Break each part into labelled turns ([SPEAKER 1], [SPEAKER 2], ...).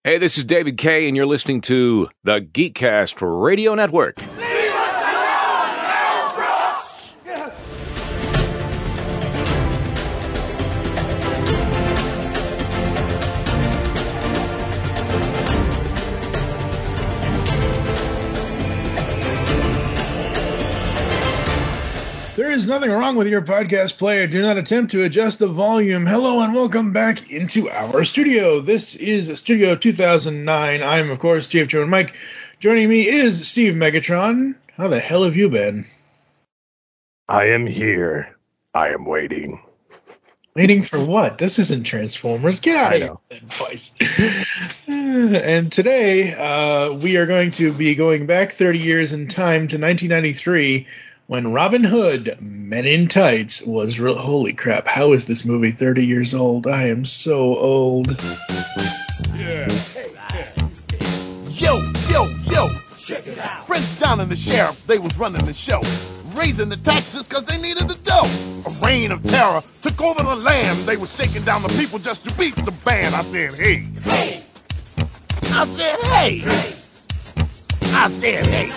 [SPEAKER 1] Hey, this is David Kay, and you're listening to the Geekcast Radio Network.
[SPEAKER 2] There is nothing wrong with your podcast player. Do not attempt to adjust the volume. Hello and welcome back into our studio. This is Studio 2009. I'm, of course, Chief Joe and Mike. Joining me is Steve Megatron. How the hell have you been?
[SPEAKER 3] I am here. I am waiting.
[SPEAKER 2] Waiting for what? This isn't Transformers. Get out of here with that voice. And today, we are going to be going back 30 years in time to 1993, when Robin Hood, Men in Tights, was real. Holy crap, how is this movie 30 years old? I am so old.
[SPEAKER 4] Yeah. Yo, yo, yo. Check it out. Prince John and the sheriff, they was running the show, raising the taxes because they needed the dough. A reign of terror took over the land. They were shaking down the people just to beat the band. I said, hey. Hey. I said, hey. Hey. I said, hey.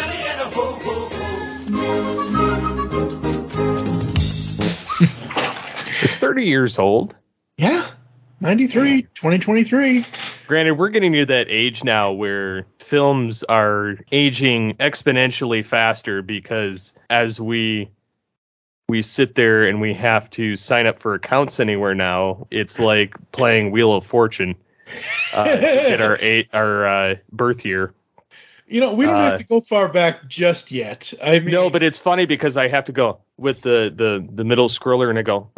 [SPEAKER 3] It's 30 years old.
[SPEAKER 2] Yeah, 93, 2023.
[SPEAKER 3] Granted, we're getting to that age now where films are aging exponentially faster because as we sit there and we have to sign up for accounts anywhere now, it's like playing Wheel of Fortune to get our birth year.
[SPEAKER 2] You know, we don't have to go far back just yet. I mean,
[SPEAKER 3] no, but it's funny because I have to go with the middle scroller and I go,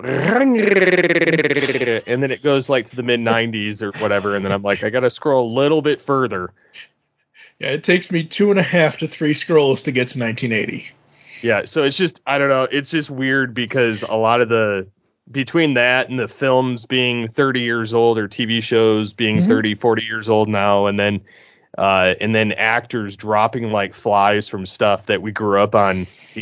[SPEAKER 3] and then it goes like to the mid 90s or whatever. And then I'm like, I got to scroll a little bit further.
[SPEAKER 2] Yeah, it takes me 2.5 to 3 scrolls to get to 1980.
[SPEAKER 3] Yeah. So it's just, I don't know. It's just weird because a lot of between that and the films being 30 years old or TV shows being 30, 40 years old now, and then actors dropping like flies from stuff that we grew up on.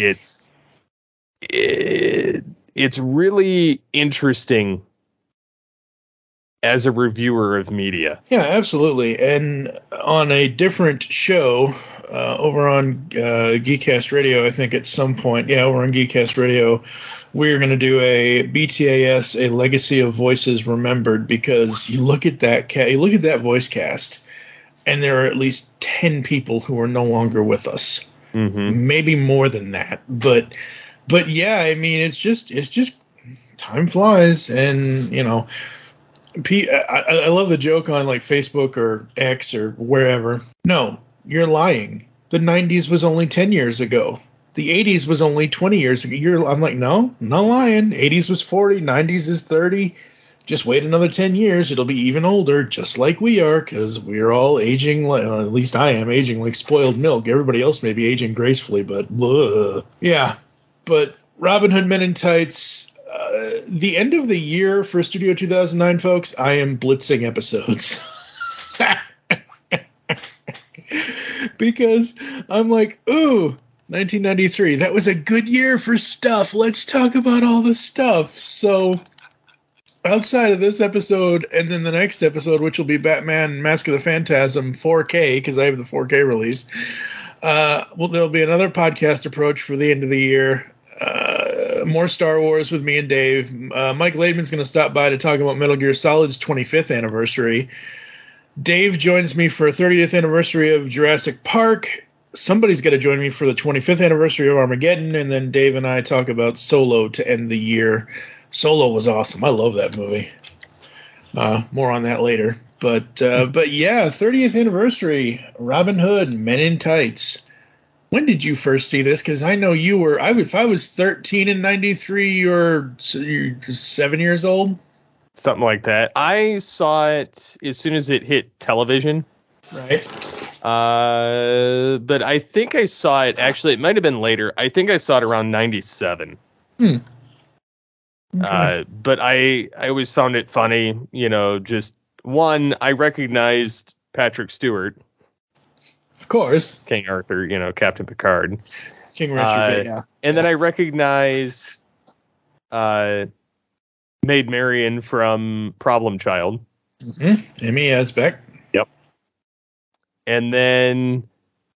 [SPEAKER 3] It's really interesting as a reviewer of media.
[SPEAKER 2] Yeah, absolutely. And on a different show over on Geekcast Radio, I think at some point, over on Geekcast Radio, we're going to do a BTAS, a Legacy of Voices Remembered, because you look at that voice cast, and there are at least 10 people who are no longer with us. Mm-hmm. Maybe more than that. But yeah, I mean, it's just time flies. And, you know, I love the joke on like Facebook or X or wherever. No, you're lying. The 90s was only 10 years ago. The 80s was only 20 years ago. I'm like, no, not lying. 80s was 40, 90s is 30. Just wait another 10 years. It'll be even older, just like we are, because we're all aging, at least I am, aging like spoiled milk. Everybody else may be aging gracefully, but yeah. But Robin Hood Men in Tights, the end of the year for Studio 2009, folks, I am blitzing episodes. Because I'm like, ooh, 1993, that was a good year for stuff. Let's talk about all the stuff. So outside of this episode and then the next episode, which will be Batman Mask of the Phantasm 4K, because I have the 4K release, there'll be another podcast approach for the end of the year. More Star Wars with me and Dave. Mike Laidman's going to stop by to talk about Metal Gear Solid's 25th anniversary. Dave joins me for a 30th anniversary of Jurassic Park. Somebody's got to join me for the 25th anniversary of Armageddon, and then Dave and I talk about Solo to end the year. Solo was awesome. I love that movie. More on that later. But yeah, 30th anniversary, Robin Hood, Men in Tights. When did you first see this? Because I know you were. If I was 13 in 93, you're 7 years old?
[SPEAKER 3] Something like that. I saw it as soon as it hit television.
[SPEAKER 2] Right.
[SPEAKER 3] But I think I saw it, actually, it might have been later. I think I saw it around 97.
[SPEAKER 2] Okay.
[SPEAKER 3] But I always found it funny, you know, just one, I recognized Patrick Stewart.
[SPEAKER 2] Of course.
[SPEAKER 3] King Arthur, you know, Captain Picard.
[SPEAKER 2] King Richard, yeah.
[SPEAKER 3] And then I recognized Maid Marian from Problem Child.
[SPEAKER 2] Mm-hmm. Amy Asbeck.
[SPEAKER 3] Yep. And then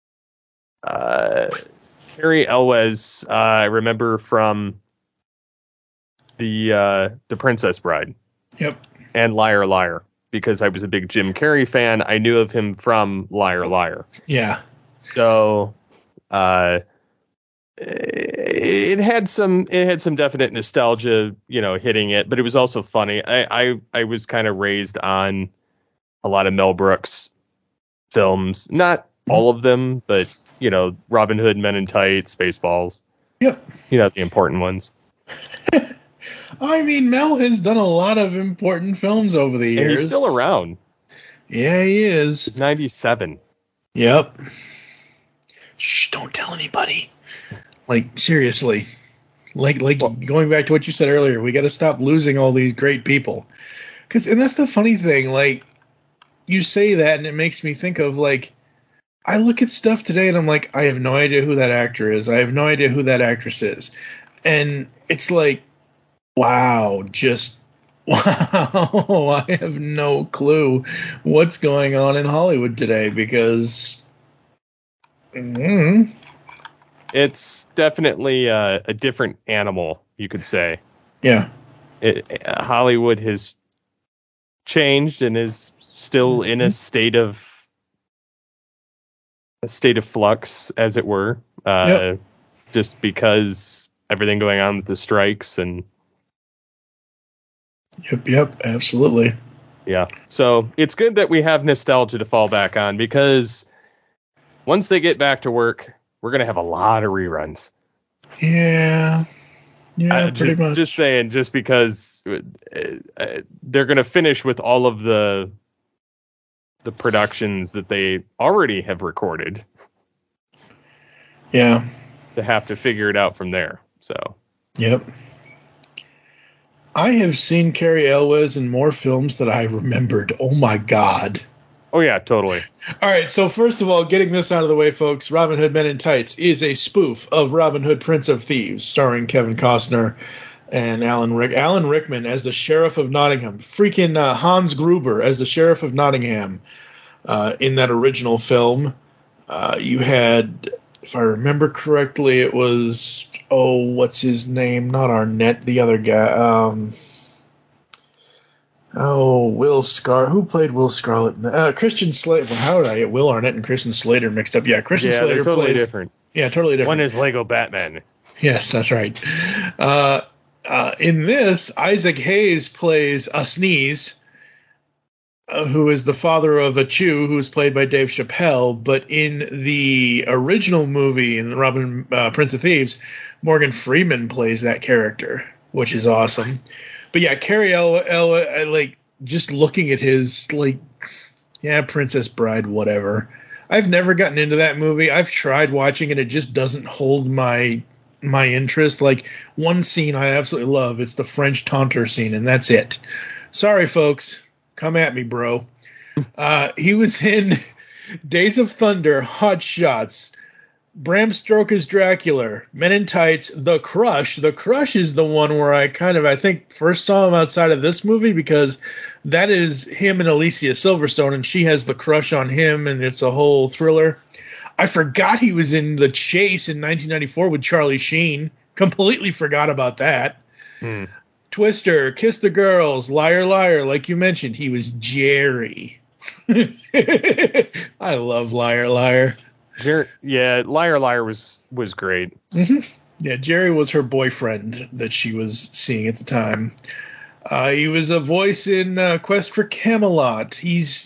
[SPEAKER 3] Cary Elwes, I remember from the Princess Bride.
[SPEAKER 2] Yep.
[SPEAKER 3] And Liar Liar, because I was a big Jim Carrey fan. I knew of him from Liar Liar.
[SPEAKER 2] Yeah.
[SPEAKER 3] So it had some definite nostalgia, hitting it, but it was also funny. I was kind of raised on a lot of Mel Brooks films, not all of them, but Robin Hood, Men in Tights, Spaceballs.
[SPEAKER 2] Yep.
[SPEAKER 3] The important ones.
[SPEAKER 2] I mean, Mel has done a lot of important films over the years.
[SPEAKER 3] And he's still around.
[SPEAKER 2] Yeah, he is.
[SPEAKER 3] He's 97.
[SPEAKER 2] Yep. Shh, don't tell anybody. Like, seriously. Like going back to what you said earlier, we got to stop losing all these great people. And that's the funny thing. Like, you say that, and it makes me think of, like, I look at stuff today, and I'm like, I have no idea who that actor is. I have no idea who that actress is. And it's like, wow, I have no clue what's going on in Hollywood today, because
[SPEAKER 3] it's definitely a different animal, you could say.
[SPEAKER 2] Yeah.
[SPEAKER 3] Hollywood has changed and is still in a state of flux, as it were.
[SPEAKER 2] Yep.
[SPEAKER 3] Just because everything going on with the strikes and.
[SPEAKER 2] Yep, absolutely.
[SPEAKER 3] Yeah. So it's good that we have nostalgia to fall back on, because once they get back to work, we're going to have a lot of reruns.
[SPEAKER 2] Yeah. Yeah, pretty much.
[SPEAKER 3] Just saying, just because they're going to finish with all of the productions that they already have recorded.
[SPEAKER 2] Yeah.
[SPEAKER 3] To have to figure it out from there. So.
[SPEAKER 2] Yep. I have seen Cary Elwes in more films than I remembered. Oh, my God.
[SPEAKER 3] Oh, yeah, totally.
[SPEAKER 2] All right, so first of all, getting this out of the way, folks, Robin Hood Men in Tights is a spoof of Robin Hood Prince of Thieves, starring Kevin Costner and Alan Rickman as the Sheriff of Nottingham. Freaking Hans Gruber as the Sheriff of Nottingham in that original film. You had, if I remember correctly, it was... Oh, what's his name? Not Arnett, the other guy. Will Scarlett. Who played Will Scarlett? Christian Slater. Well, how did I get Will Arnett and Christian Slater mixed up? Yeah, Christian Slater
[SPEAKER 3] they're totally
[SPEAKER 2] plays.
[SPEAKER 3] Different.
[SPEAKER 2] Yeah, totally different.
[SPEAKER 3] One is Lego Batman.
[SPEAKER 2] Yes, that's right. In this, Isaac Hayes plays a Sneeze, who is the father of a Chew, who is played by Dave Chappelle. But in the original movie, in the Robin Prince of Thieves, Morgan Freeman plays that character, which is awesome. But yeah, Cary Elwes, like, just looking at his, like, yeah, Princess Bride, whatever. I've never gotten into that movie. I've tried watching it. It just doesn't hold my interest. Like, one scene I absolutely love. It's the French taunter scene, and that's it. Sorry, folks. Come at me, bro. He was in Days of Thunder, Hot Shots, Bram Stoker's Dracula, Men in Tights, The Crush. The Crush is the one where I think first saw him outside of this movie, because that is him and Alicia Silverstone, and she has the crush on him, and it's a whole thriller. I forgot he was in The Chase in 1994 with Charlie Sheen. Completely forgot about that. Twister, Kiss the Girls, Liar Liar, like you mentioned, he was Jerry. I love Liar Liar.
[SPEAKER 3] Yeah, Liar Liar was great.
[SPEAKER 2] Mm-hmm. Yeah, Jerry was her boyfriend that she was seeing at the time. He was a voice in Quest for Camelot. He's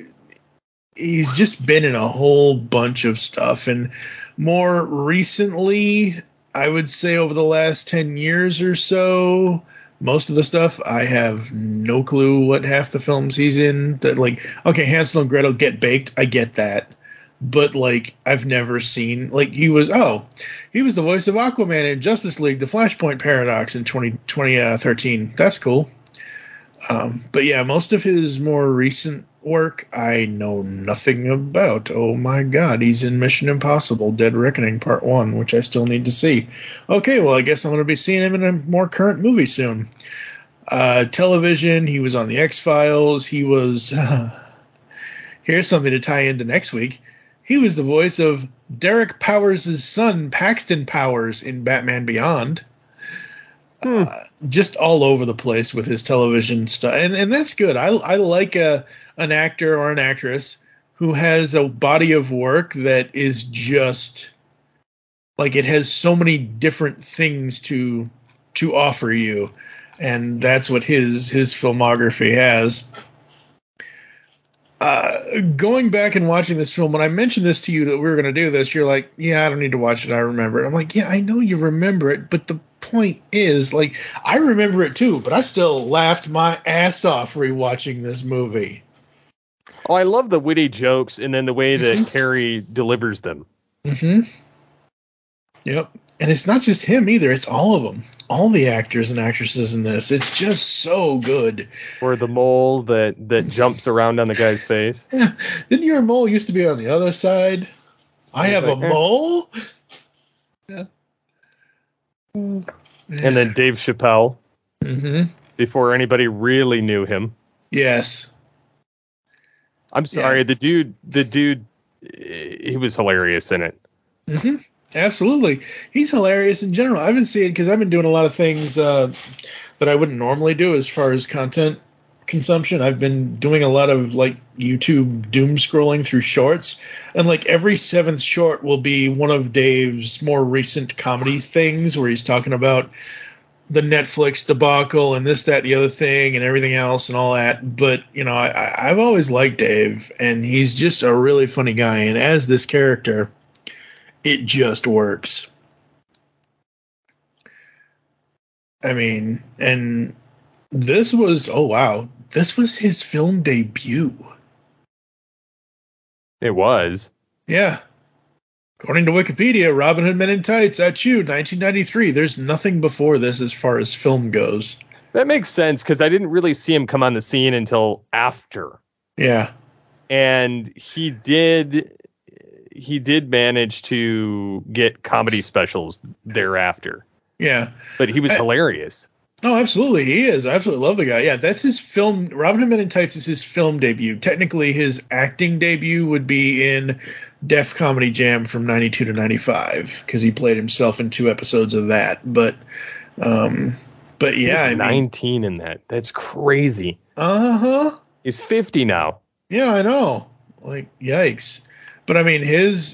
[SPEAKER 2] just been in a whole bunch of stuff, and more recently, I would say over the last 10 years or so, most of the stuff, I have no clue what half the films he's in. That, like, okay, Hansel and Gretel Get Baked, I get that. But, like, I've never seen, like, he was the voice of Aquaman in Justice League, The Flashpoint Paradox in 2013. That's cool. But yeah, most of his more recent work, I know nothing about. Oh my God, he's in Mission Impossible Dead Reckoning Part 1, which I still need to see. Okay, well, I guess I'm going to be seeing him in a more current movie soon. Television, he was on The X-Files. He was here's something to tie into next week. He was the voice of Derek Powers' son, Paxton Powers, in Batman Beyond. Just all over the place with his television stuff. And that's good. I like an actor or an actress who has a body of work that is just like it has so many different things to offer you. And that's what his filmography has. Going back and watching this film, when I mentioned this to you that we were going to do this, you're like, yeah, I don't need to watch it. I remember it. I'm like, yeah, I know you remember it. But the point is, like, I remember it too, but I still laughed my ass off rewatching this movie.
[SPEAKER 3] Oh, I love the witty jokes and then the way that Carrie delivers them.
[SPEAKER 2] Mm-hmm. Yep. And it's not just him either. It's all of them. All the actors and actresses in this. It's just so good.
[SPEAKER 3] Or the mole that jumps around on the guy's face.
[SPEAKER 2] Yeah. Didn't your mole used to be on the other side? I have a mole? Yeah.
[SPEAKER 3] And then Dave Chappelle.
[SPEAKER 2] Mm-hmm.
[SPEAKER 3] Before anybody really knew him.
[SPEAKER 2] Yes.
[SPEAKER 3] I'm sorry. Yeah. The dude, he was hilarious in it.
[SPEAKER 2] Mm-hmm. Absolutely. He's hilarious in general. I've been seeing, because I've been doing a lot of things that I wouldn't normally do as far as content consumption. I've been doing a lot of like YouTube doom scrolling through shorts, and like every seventh short will be one of Dave's more recent comedy things where he's talking about the Netflix debacle and this, that, and the other thing and everything else and all that. But, you know, I've always liked Dave, and he's just a really funny guy. And as this character, it just works. I mean, and this was, this was his film debut.
[SPEAKER 3] It was.
[SPEAKER 2] Yeah. According to Wikipedia, Robin Hood Men in Tights, at you, 1993. There's nothing before this as far as film goes.
[SPEAKER 3] That makes sense, because I didn't really see him come on the scene until after.
[SPEAKER 2] Yeah.
[SPEAKER 3] And he did manage to get comedy specials thereafter.
[SPEAKER 2] Yeah.
[SPEAKER 3] But he was hilarious.
[SPEAKER 2] No, absolutely. He is. I absolutely love the guy. Yeah, that's his film. Robin Hood Men in Tights is his film debut. Technically, his acting debut would be in Def Comedy Jam from 92 to 95, because he played himself in 2 episodes of that. But yeah.
[SPEAKER 3] He's 19 in that. That's crazy.
[SPEAKER 2] Uh-huh.
[SPEAKER 3] He's 50 now.
[SPEAKER 2] Yeah, I know. Like, yikes. But I mean,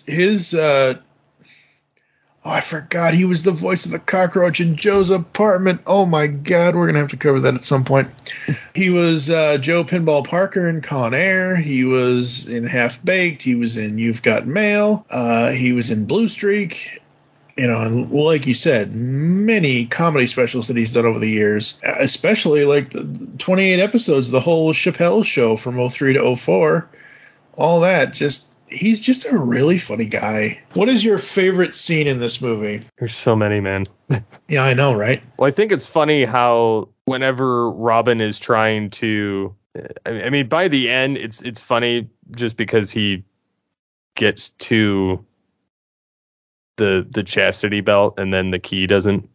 [SPEAKER 2] I forgot he was the voice of the cockroach in Joe's Apartment. Oh my God, we're gonna have to cover that at some point. He was Joe Pinball Parker in Con Air. He was in Half Baked. He was in You've Got Mail. He was in Blue Streak. You know, and like you said, many comedy specials that he's done over the years, especially like the 28 episodes, the whole Chappelle Show from 03 to 04. All that, he's just a really funny guy. What is your favorite scene in this movie?
[SPEAKER 3] There's so many, man.
[SPEAKER 2] Yeah, I know, right?
[SPEAKER 3] Well, I think it's funny how whenever Robin is trying to, I mean, by the end, it's funny just because he gets to the chastity belt and then the key doesn't.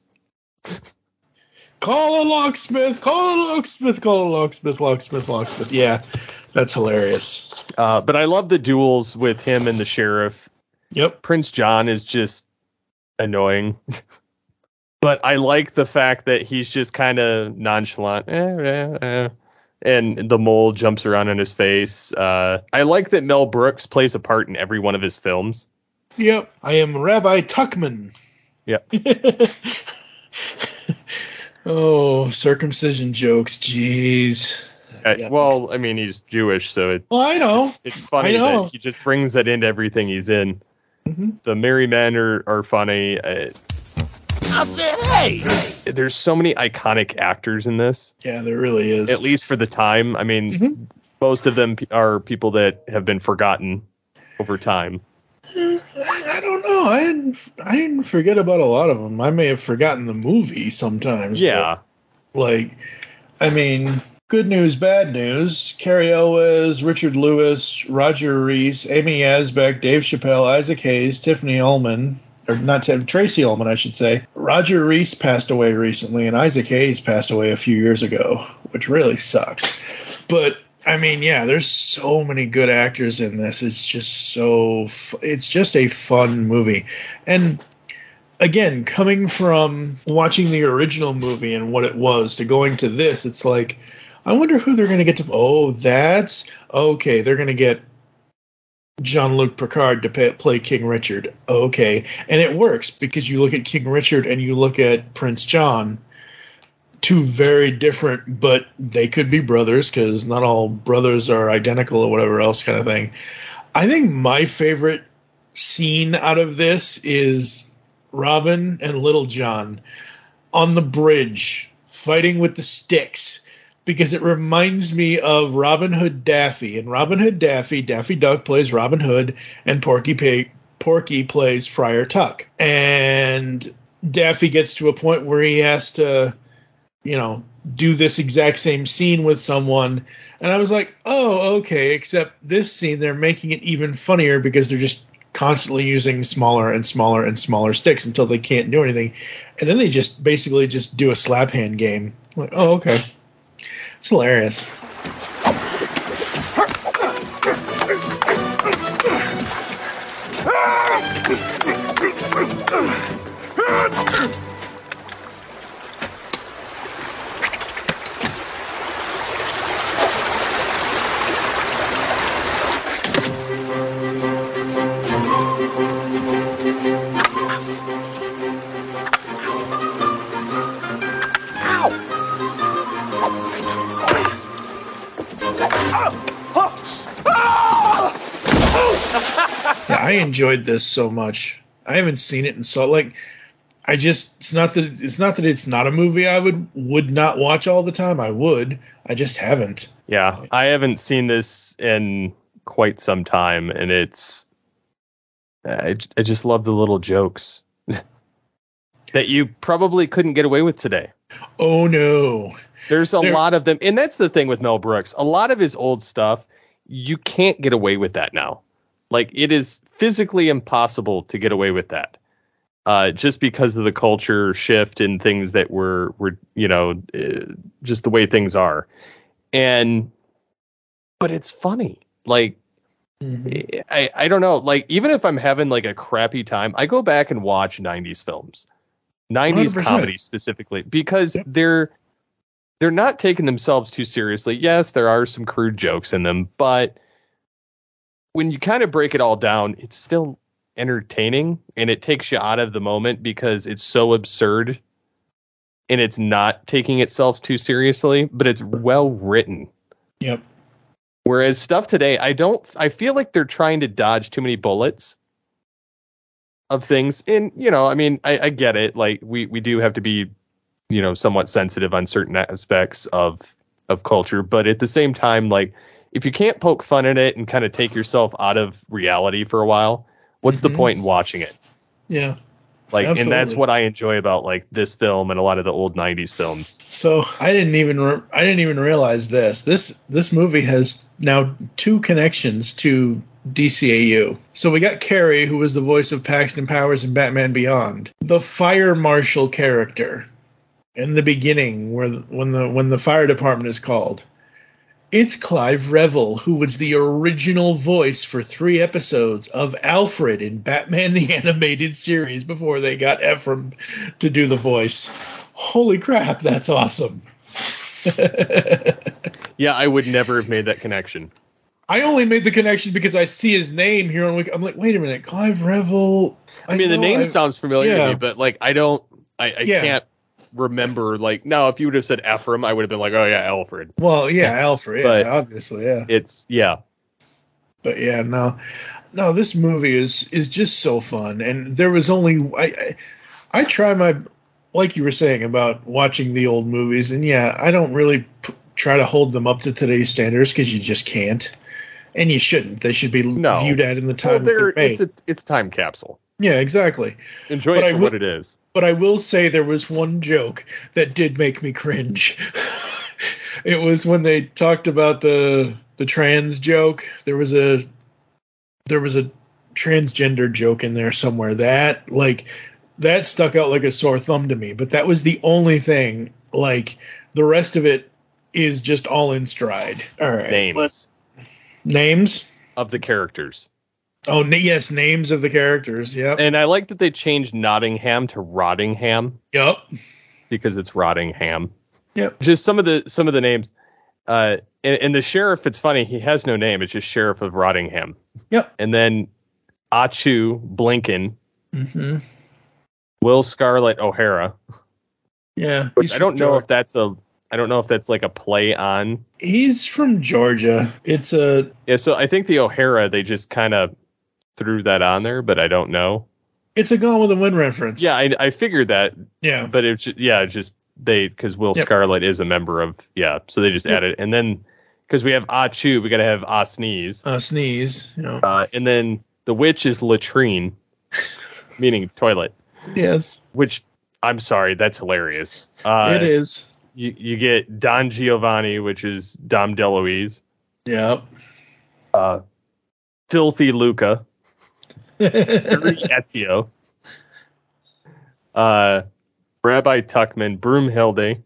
[SPEAKER 2] Call a locksmith, call a locksmith, call a locksmith, locksmith. Yeah, that's hilarious.
[SPEAKER 3] But I love the duels with him and the sheriff.
[SPEAKER 2] Yep.
[SPEAKER 3] Prince John is just annoying. But I like the fact that he's just kind of nonchalant. And the mole jumps around in his face. I like that Mel Brooks plays a part in every one of his films.
[SPEAKER 2] Yep. I am Rabbi Tuckman.
[SPEAKER 3] Yep.
[SPEAKER 2] Oh, circumcision jokes. Jeez.
[SPEAKER 3] Well, I mean, he's Jewish, so
[SPEAKER 2] I know.
[SPEAKER 3] It's funny that he just brings that into everything he's in. Mm-hmm. The merry men are funny.
[SPEAKER 4] I said, hey!
[SPEAKER 3] There's so many iconic actors in this.
[SPEAKER 2] Yeah, there really is.
[SPEAKER 3] At least for the time. I mean, most of them are people that have been forgotten over time.
[SPEAKER 2] I don't know. I didn't forget about a lot of them. I may have forgotten the movie sometimes.
[SPEAKER 3] Yeah.
[SPEAKER 2] Like, I mean, good news, bad news. Cary Elwes, Richard Lewis, Roger Rees, Amy Asbeck, Dave Chappelle, Isaac Hayes, Tiffany Ullman, or not Tracy Ullman, I should say. Roger Rees passed away recently, and Isaac Hayes passed away a few years ago, which really sucks. But I mean, yeah, there's so many good actors in this. It's just it's just a fun movie. And again, coming from watching the original movie and what it was to going to this, it's like, I wonder who they're going to get to. Oh, that's okay. They're going to get Jean-Luc Picard to play King Richard. Okay. And it works because you look at King Richard and you look at Prince John, two very different, but they could be brothers because not all brothers are identical or whatever else kind of thing. I think my favorite scene out of this is Robin and Little John on the bridge fighting with the sticks, because it reminds me of Robin Hood Daffy. And Robin Hood Daffy Duck plays Robin Hood, and Porky plays Friar Tuck. And Daffy gets to a point where he has to, do this exact same scene with someone. And I was like, oh, okay, except this scene, they're making it even funnier because they're just constantly using smaller and smaller and smaller sticks until they can't do anything. And then they just basically just do a slap hand game. I'm like, oh, okay. It's hilarious. I enjoyed this so much. I haven't seen it in so it's not that it's not a movie I would not watch all the time. I would. I just haven't.
[SPEAKER 3] Yeah, I haven't seen this in quite some time, and I just love the little jokes that you probably couldn't get away with today.
[SPEAKER 2] Oh no.
[SPEAKER 3] There's a lot of them, and that's the thing with Mel Brooks. A lot of his old stuff, you can't get away with that now. Like, it is physically impossible to get away with that, just because of the culture shift and things that were just the way things are. But it's funny. Like, I don't know. Like, even if I'm having like a crappy time, I go back and watch 90s films, 90s 100%. Comedy specifically, because they're not taking themselves too seriously. Yes, there are some crude jokes in them, but when you kind of break it all down, it's still entertaining, and it takes you out of the moment because it's so absurd and it's not taking itself too seriously, but it's well written.
[SPEAKER 2] Yep.
[SPEAKER 3] Whereas stuff today, I feel like they're trying to dodge too many bullets of things. And, I get it. Like, we do have to be, somewhat sensitive on certain aspects of culture, but at the same time, like, if you can't poke fun at it and kind of take yourself out of reality for a while, what's the point in watching it?
[SPEAKER 2] Yeah.
[SPEAKER 3] Like,
[SPEAKER 2] absolutely.
[SPEAKER 3] And that's what I enjoy about like this film and a lot of the old 90s films.
[SPEAKER 2] So I didn't even realize this. This movie has now 2 connections to DCAU. So we got Carrie, who was the voice of Paxton Powers in Batman Beyond, the fire marshal character in the beginning, when the fire department is called. It's Clive Revill, who was the original voice for 3 episodes of Alfred in Batman the Animated Series before they got Ephraim to do the voice. Holy crap, that's awesome.
[SPEAKER 3] Yeah, I would never have made that connection.
[SPEAKER 2] I only made the connection because I see his name here on Wiki. I'm like, wait a minute, Clive Revill.
[SPEAKER 3] I mean, the name sounds familiar to me, but like I can't remember, like, no, if you would have said Ephraim, I would have been like, oh yeah, Alfred.
[SPEAKER 2] Well, yeah, Alfred, yeah, obviously, yeah. But yeah, no, this movie is just so fun, and there was only I try my, like you were saying about watching the old movies, and yeah, I don't really try to hold them up to today's standards because you just can't, and you shouldn't. They should be viewed at in the time that they're made.
[SPEAKER 3] It's a time capsule.
[SPEAKER 2] Yeah, exactly.
[SPEAKER 3] Enjoy it for what it is.
[SPEAKER 2] But I will say there was one joke that did make me cringe. It was when they talked about the trans joke. There was a transgender joke in there somewhere that stuck out like a sore thumb to me. But that was the only thing. Like, the rest of it, is just all in stride. All right. Names
[SPEAKER 3] of the characters.
[SPEAKER 2] Oh, yes, names of the characters. Yep.
[SPEAKER 3] And I like that they changed Nottingham to Rottingham.
[SPEAKER 2] Yep.
[SPEAKER 3] Because it's Rottingham.
[SPEAKER 2] Yep.
[SPEAKER 3] Just some of the names. And the sheriff, it's funny, he has no name. It's just Sheriff of Rottingham.
[SPEAKER 2] Yep.
[SPEAKER 3] And then Achu Blinken.
[SPEAKER 2] Mm-hmm.
[SPEAKER 3] Will Scarlett O'Hara.
[SPEAKER 2] Yeah.
[SPEAKER 3] Which I don't know if that's like a play on.
[SPEAKER 2] He's from Georgia.
[SPEAKER 3] So I think the O'Hara, they just kind of threw that on there, but I don't know.
[SPEAKER 2] It's a Gone with the Wind reference.
[SPEAKER 3] Yeah, I figured that.
[SPEAKER 2] Yeah.
[SPEAKER 3] But it's just because Will Scarlett is a member of, so they just added, and then because we have Achu, we got to have Sneeze.
[SPEAKER 2] Sneeze. Yeah.
[SPEAKER 3] And then the witch is latrine, meaning toilet.
[SPEAKER 2] Yes.
[SPEAKER 3] Which, I'm sorry, that's hilarious.
[SPEAKER 2] It is.
[SPEAKER 3] You get Don Giovanni, which is Dom DeLuise.
[SPEAKER 2] Yep.
[SPEAKER 3] Filthy Luca. Ezio. Rabbi Tuckman, Broomhilde.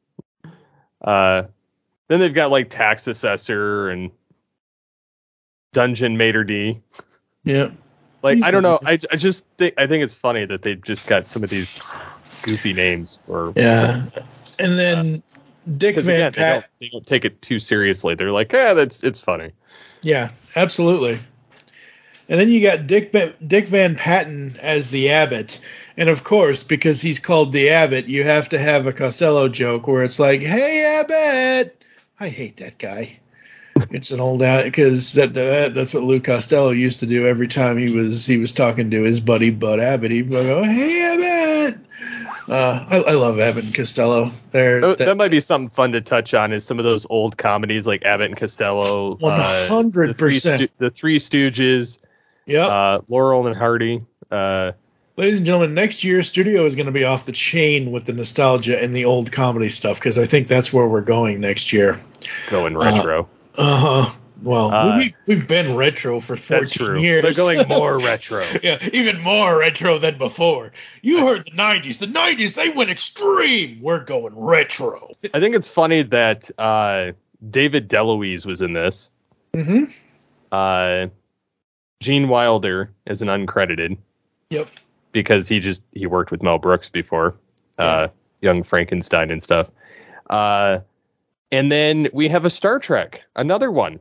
[SPEAKER 3] Then they've got like Tax Assessor and Dungeon Maitre D.
[SPEAKER 2] Yep.
[SPEAKER 3] Like, I don't know. I think it's funny that they've just got some of these goofy names.
[SPEAKER 2] And then Dick Van Patten.
[SPEAKER 3] They don't take it too seriously. They're like, it's funny.
[SPEAKER 2] Yeah, absolutely. And then you got Dick Van Patten as the Abbot. And of course, because he's called the Abbot, you have to have a Costello joke where it's like, "Hey, Abbot!" I hate that guy. It's an old out because that's what Lou Costello used to do every time he was talking to his buddy Bud Abbott. He would go, "Hey, Abbott!" I love Abbott and Costello.
[SPEAKER 3] That might be something fun to touch on. Is some of those old comedies like Abbott and Costello,
[SPEAKER 2] 100%,
[SPEAKER 3] the Three Stooges, Laurel and Hardy.
[SPEAKER 2] Ladies and gentlemen, next year Studio is going to be off the chain with the nostalgia and the old comedy stuff because I think that's where we're going next year.
[SPEAKER 3] Going retro.
[SPEAKER 2] Well, we've been retro for 14 years.
[SPEAKER 3] They're going more retro.
[SPEAKER 2] Yeah, even more retro than before. You heard the 90s. The 90s, they went extreme. We're going retro.
[SPEAKER 3] I think it's funny that David DeLuise was in this.
[SPEAKER 2] Mm-hmm.
[SPEAKER 3] Gene Wilder is an uncredited.
[SPEAKER 2] Yep.
[SPEAKER 3] Because he worked with Mel Brooks before. Young Frankenstein and stuff. And then we have a Star Trek, another one.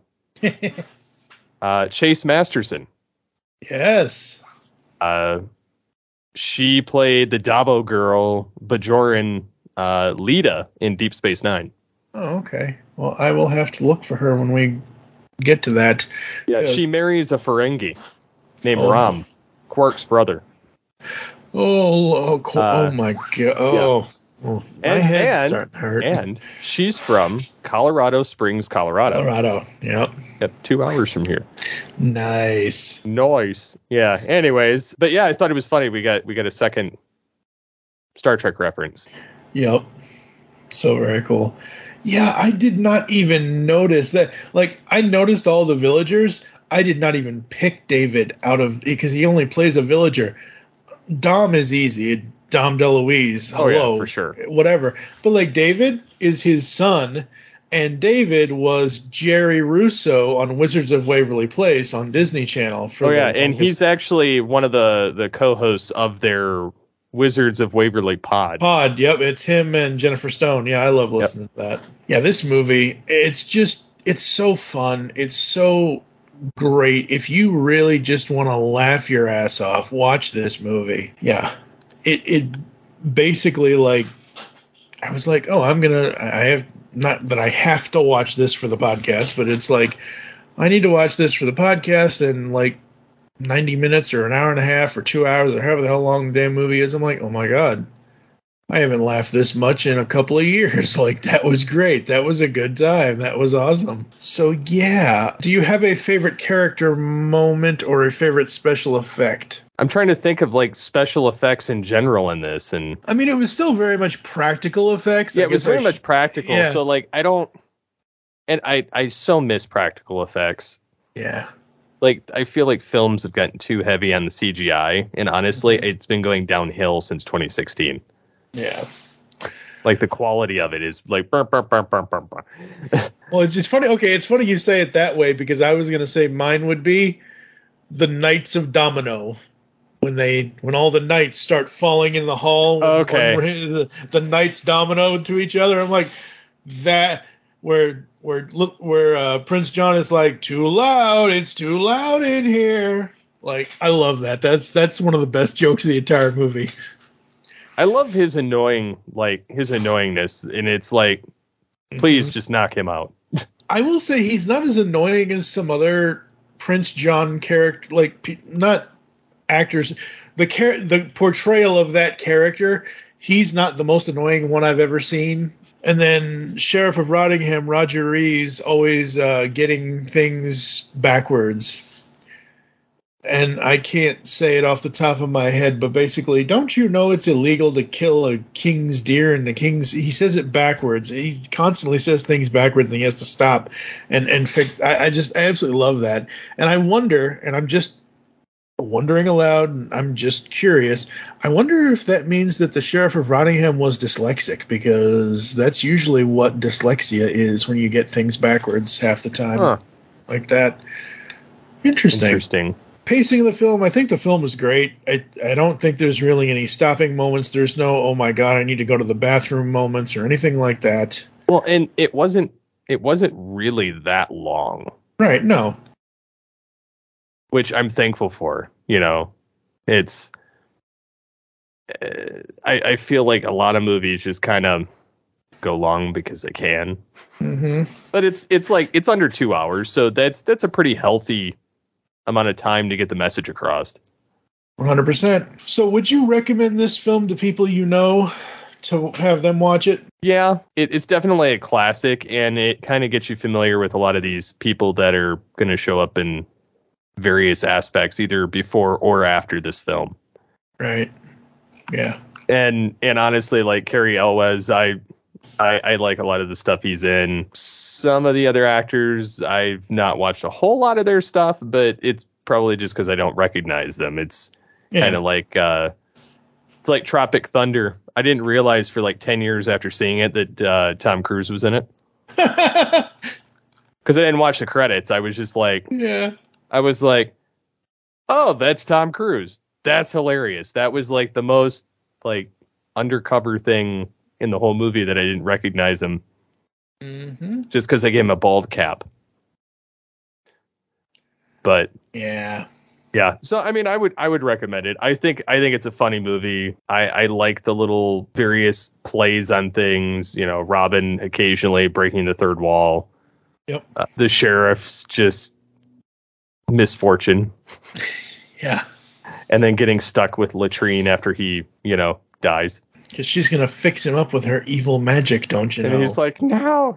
[SPEAKER 3] Chase Masterson.
[SPEAKER 2] Yes.
[SPEAKER 3] She played the Dabo girl, Bajoran Lita in Deep Space Nine.
[SPEAKER 2] Oh, okay. Well, I will have to look for her when we get to that.
[SPEAKER 3] Yeah, she marries a Ferengi named Ram, Quark's brother.
[SPEAKER 2] Oh my God. Oh.
[SPEAKER 3] Yeah.
[SPEAKER 2] My head's starting to hurt.
[SPEAKER 3] And she's from Colorado Springs, Colorado.
[SPEAKER 2] Yep.
[SPEAKER 3] 2 hours from here.
[SPEAKER 2] Nice.
[SPEAKER 3] Yeah. Anyways, but yeah, I thought it was funny. We got a second Star Trek reference.
[SPEAKER 2] Yep. So very cool. Yeah, I did not even notice that. Like, I noticed all the villagers. I did not even pick David out of because he only plays a villager. Dom is easy. Dom DeLuise. Hello.
[SPEAKER 3] Oh, yeah, for sure.
[SPEAKER 2] Whatever. But like David is his son, and David was Jerry Russo on Wizards of Waverly Place on Disney Channel.
[SPEAKER 3] And he's actually one of the co-hosts of their Wizards of Waverly pod.
[SPEAKER 2] Yep. It's him and Jennifer Stone. Yeah, I love listening to that. Yeah, this movie, it's so fun. It's so great. If you really just want to laugh your ass off, watch this movie. Yeah. It basically, like, I was like, oh, I have to watch this for the podcast, but it's like, I need to watch this for the podcast and like 90 minutes or an hour and a half or 2 hours or however the hell long the damn movie is. I'm like, oh my God, I haven't laughed this much in a couple of years. Like, that was great. That was a good time. That was awesome. So yeah. Do you have a favorite character moment or a favorite special effect?
[SPEAKER 3] I'm trying to think of like special effects in general in this, and
[SPEAKER 2] I mean, it was still very much practical effects.
[SPEAKER 3] Yeah, it was very much practical. Yeah. So like, I so miss practical effects.
[SPEAKER 2] Yeah.
[SPEAKER 3] Like, I feel like films have gotten too heavy on the CGI, and honestly, it's been going downhill since 2016.
[SPEAKER 2] Yeah.
[SPEAKER 3] Like the quality of it is like burr, burr, burr, burr, burr, burr.
[SPEAKER 2] Well, it's funny. Okay, it's funny you say it that way because I was going to say mine would be the Knights of Domino when all the knights start falling in the hall.
[SPEAKER 3] Okay.
[SPEAKER 2] The knights domino to each other. I'm like that where Prince John is like, too loud. It's too loud in here. Like, I love that. That's one of the best jokes of the entire movie.
[SPEAKER 3] I love his annoyingness, and it's like, please just knock him out.
[SPEAKER 2] I will say he's not as annoying as some other Prince John character, like not actors. The portrayal of that character, he's not the most annoying one I've ever seen. And then Sheriff of Rottingham, Roger Rees, always getting things backwards. And I can't say it off the top of my head, but basically, don't you know it's illegal to kill a king's deer? And he says it backwards. He constantly says things backwards, and he has to stop and fix. I absolutely love that. And I wonder, and I'm just wondering aloud, and I'm just curious, I wonder if that means that the Sheriff of Rottingham was dyslexic, because that's usually what dyslexia is, when you get things backwards half the time. Like that. Interesting. Pacing of the film, I think the film is great. I don't think there's really any stopping moments. There's no, oh my god, I need to go to the bathroom moments or anything like that.
[SPEAKER 3] Well, and it wasn't really that long.
[SPEAKER 2] Right, no.
[SPEAKER 3] Which I'm thankful for. You know, it's I feel like a lot of movies just kind of go long because they can.
[SPEAKER 2] Mm-hmm.
[SPEAKER 3] But it's like it's under 2 hours, so that's a pretty healthy amount of time to get the message across.
[SPEAKER 2] 100%. So would you recommend this film to people you know to have them watch it?
[SPEAKER 3] Yeah, it's definitely a classic, and it kind of gets you familiar with a lot of these people that are going to show up in various aspects, either before or after this film.
[SPEAKER 2] Right. Yeah.
[SPEAKER 3] And honestly, like Cary Elwes, I like a lot of the stuff he's in. Some of the other actors, I've not watched a whole lot of their stuff, but it's probably just because I don't recognize them. It's kind of like it's like Tropic Thunder. I didn't realize for like 10 years after seeing it that Tom Cruise was in it. Because I didn't watch the credits. I was just like, I was like, oh, that's Tom Cruise. That's hilarious. That was like the most like undercover thing in the whole movie that I didn't recognize him.
[SPEAKER 2] Mm-hmm.
[SPEAKER 3] Just because I gave him a bald cap. But
[SPEAKER 2] yeah.
[SPEAKER 3] So I mean, I would recommend it. I think it's a funny movie. I like the little various plays on things. You know, Robin occasionally breaking the third wall.
[SPEAKER 2] Yep.
[SPEAKER 3] The sheriff's just misfortune.
[SPEAKER 2] Yeah.
[SPEAKER 3] And then getting stuck with Latrine after he, dies.
[SPEAKER 2] Because she's going to fix him up with her evil magic, don't you know?
[SPEAKER 3] And he's like, no.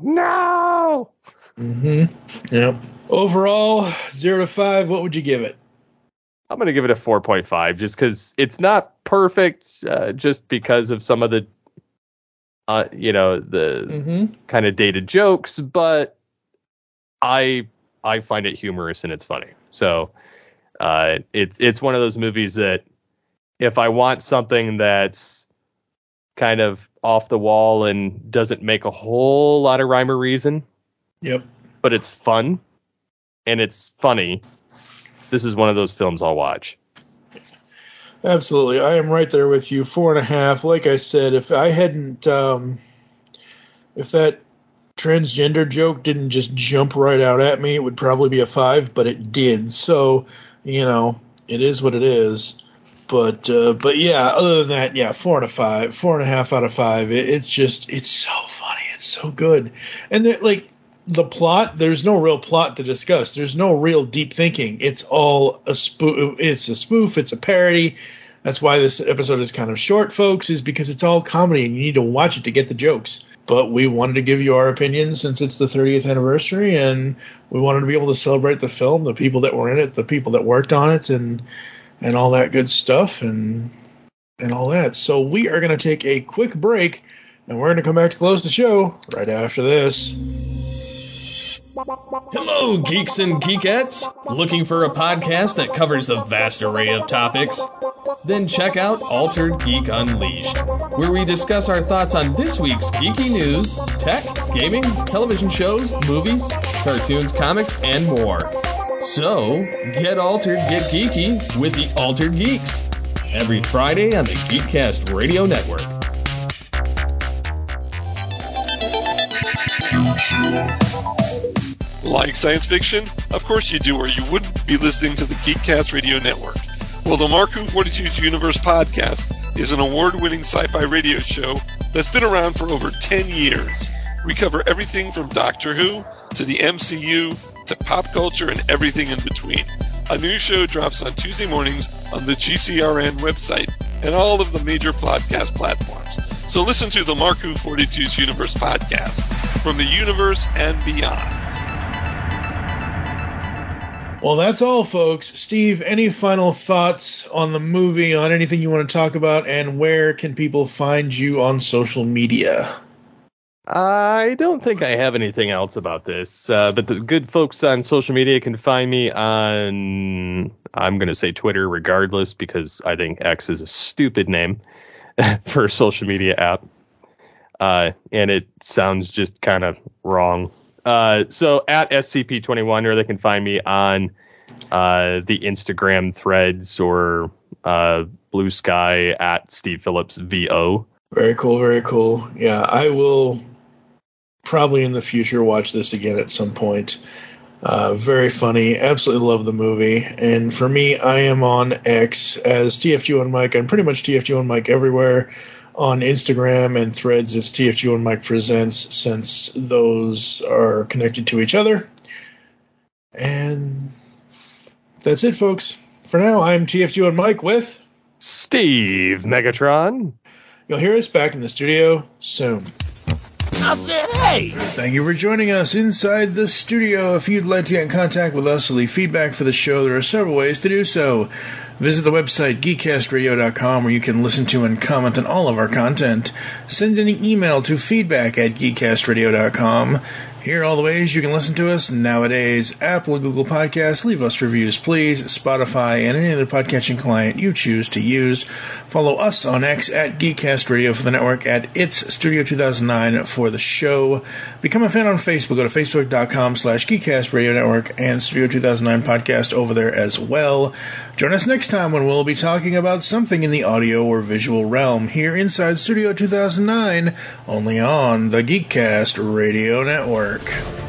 [SPEAKER 2] Mm-hmm. Yep. Overall, 0 to 5, what would you give it?
[SPEAKER 3] I'm going to give it a 4.5 just because it's not perfect, just because of some of the, kind of dated jokes, but I find it humorous and it's funny. So it's one of those movies that if I want something that's kind of off the wall and doesn't make a whole lot of rhyme or reason, but it's fun and it's funny, this is one of those films I'll watch.
[SPEAKER 2] Absolutely. I am right there with you. 4.5. Like I said, if I hadn't, if that transgender joke didn't just jump right out at me, it would probably be a 5, but it did. So, it is what it is. But yeah, other than that, 4.5 out of 5. It's so funny. It's so good. And the plot, there's no real plot to discuss. There's no real deep thinking. It's all a spoof. It's a spoof. It's a parody. That's why this episode is kind of short, folks, is because it's all comedy and you need to watch it to get the jokes. But we wanted to give you our opinion since it's the 30th anniversary, and we wanted to be able to celebrate the film, the people that were in it, the people that worked on it, and all that good stuff and all that. So we are going to take a quick break, and we're going to come back to close the show right after this.
[SPEAKER 5] Hello, geeks and geekettes! Looking for a podcast that covers a vast array of topics? Then check out Altered Geek Unleashed, where we discuss our thoughts on this week's geeky news, tech, gaming, television shows, movies, cartoons, comics, and more. So, get altered, get geeky with the Altered Geeks. Every Friday on the Geekcast Radio Network.
[SPEAKER 6] Like science fiction? Of course you do, or you wouldn't be listening to the Geekcast Radio Network. Well, the Mark Who 42's Universe podcast is an award-winning sci-fi radio show that's been around for over 10 years. We cover everything from Doctor Who to the MCU to pop culture and everything in between. A new show drops on Tuesday mornings on the GCRN website and all of the major podcast platforms. So listen to the Mark Who 42's Universe podcast from the universe and beyond.
[SPEAKER 2] Well, that's all, folks. Steve, any final thoughts on the movie, on anything you want to talk about, and where can people find you on social media?
[SPEAKER 3] I don't think I have anything else about this, but the good folks on social media can find me on, I'm going to say Twitter regardless, because I think X is a stupid name for a social media app, and it sounds just kind of wrong. So at SCP-21, or they can find me on the Instagram threads or Blue Sky at Steve Phillips VO.
[SPEAKER 2] Very cool, very cool. Yeah, I will probably in the future watch this again at some point. Very funny. Absolutely love the movie. And for me, I am on X as TFG1 Mike. I'm pretty much TFG1 Mike everywhere. On Instagram and Threads, it's TFG1 Mike Presents, since those are connected to each other. And that's it, folks. For now, I'm TFG1 Mike with
[SPEAKER 3] Steve Megatron.
[SPEAKER 2] You'll hear us back in the studio soon.
[SPEAKER 4] I said, hey!
[SPEAKER 2] Thank you for joining us inside the studio. If you'd like to get in contact with us or leave feedback for the show, there are several ways to do so. Visit the website, geekcastradio.com, where you can listen to and comment on all of our content. Send an email to feedback@geekcastradio.com. Here are all the ways you can listen to us nowadays. Apple, Google Podcasts, leave us reviews, please. Spotify, and any other podcatching client you choose to use. Follow us on X at Geekcast Radio for the network, at It's Studio 2009 for the show. Become a fan on Facebook. Go to facebook.com/Geekcast Radio Network and Studio 2009 Podcast over there as well. Join us next time when we'll be talking about something in the audio or visual realm here inside Studio 2009, only on the Geekcast Radio Network.